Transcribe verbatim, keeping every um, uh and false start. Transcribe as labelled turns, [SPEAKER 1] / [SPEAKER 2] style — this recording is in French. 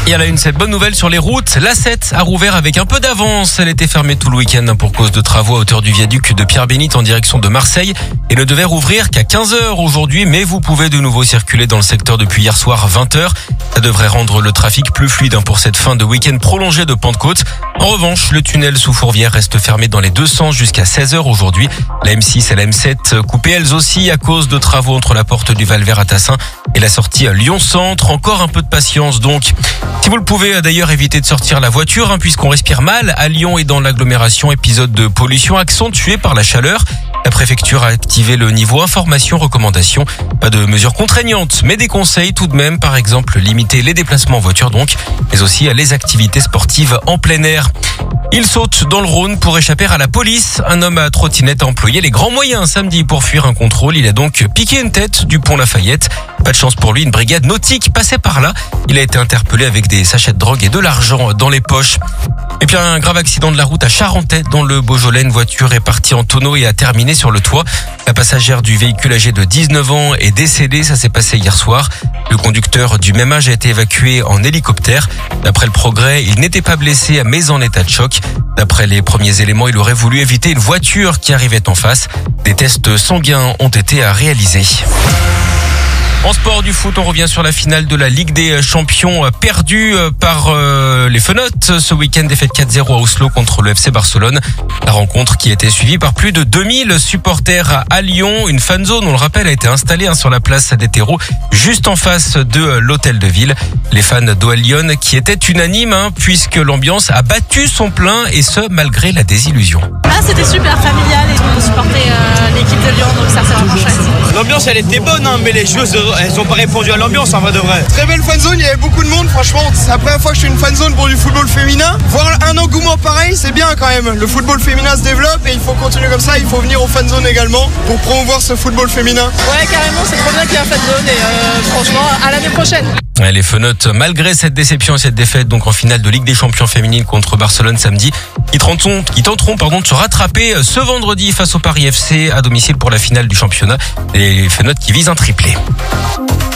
[SPEAKER 1] Et à la une, cette bonne nouvelle sur les routes. l'A sept a rouvert avec un peu d'avance. Elle était fermée tout le week-end pour cause de travaux à hauteur du viaduc de Pierre-Bénite en direction de Marseille et ne devait rouvrir qu'à quinze heures aujourd'hui. Mais vous pouvez de nouveau circuler dans le secteur depuis hier soir vingt heures. Ça devrait rendre le trafic plus fluide pour cette fin de week-end prolongée de Pentecôte. En revanche, le tunnel sous Fourvière reste fermé dans les deux sens jusqu'à seize heures aujourd'hui. La M six et la M sept coupées elles aussi à cause de travaux entre la porte du Val-Vert à Tassin et la sortie à Lyon-Centre. Encore un peu de patience donc. Si vous le pouvez d'ailleurs, évitez de sortir la voiture hein, puisqu'on respire mal à Lyon et dans l'agglomération. Épisode de pollution accentué par la chaleur. La préfecture a activé le niveau information recommandation. Pas de mesures contraignantes, mais des conseils tout de même. Par exemple, limiter les déplacements en voiture donc, mais aussi les activités sportives en plein air. Il saute dans le Rhône pour échapper à la police. Un homme à trottinette a employé les grands moyens samedi pour fuir un contrôle. Il a donc piqué une tête du pont Lafayette. Pas de chance pour lui, une brigade nautique passait par là. Il a été interpellé avec des sachets de drogue et de l'argent dans les poches. Et puis un grave accident de la route à Charentais dans le Beaujolais. Une voiture est partie en tonneau et a terminé sur le toit. La passagère du véhicule âgée de dix-neuf ans est décédée. Ça s'est passé hier soir. Le conducteur du même âge a été évacué en hélicoptère. D'après le Progrès, il n'était pas blessé mais en état de choc. D'après les premiers éléments, il aurait voulu éviter une voiture qui arrivait en face. Des tests sanguins ont été à réaliser. En sport du foot, on revient sur la finale de la Ligue des Champions perdue par euh, les Fenotes. Ce week-end, défaite quatre zéro à Oslo contre le F C Barcelone. La rencontre qui a été suivie par plus de deux mille supporters à Lyon. Une fanzone, on le rappelle, a été installée hein, sur la place des terreaux, juste en face de l'hôtel de ville. Les fans d'O L Lyon qui étaient unanimes hein, puisque l'ambiance a battu son plein et ce, malgré la désillusion.
[SPEAKER 2] Ah, c'était super familial et on supportait euh, l'équipe de Lyon, donc ça c'est vraiment chouette.
[SPEAKER 3] L'ambiance elle était bonne hein, mais les joueuses elles ont pas répondu à l'ambiance en vrai de vrai.
[SPEAKER 4] Très belle fanzone, il y avait beaucoup de monde, franchement c'est la première fois que je fais une fanzone pour du football féminin. Voir un engouement pareil c'est bien quand même, le football féminin se développe et il faut continuer comme ça, il faut venir aux fanzones également pour promouvoir ce football féminin.
[SPEAKER 2] Ouais carrément, c'est trop bien qu'il y ait un fanzone et euh, franchement à l'année prochaine.
[SPEAKER 1] Les Fenotes, malgré cette déception et cette défaite donc en finale de Ligue des Champions féminine contre Barcelone samedi, ils tenteront, ils tenteront pardon, de se rattraper ce vendredi face au Paris F C à domicile pour la finale du championnat. Les Fenotes qui visent un triplé.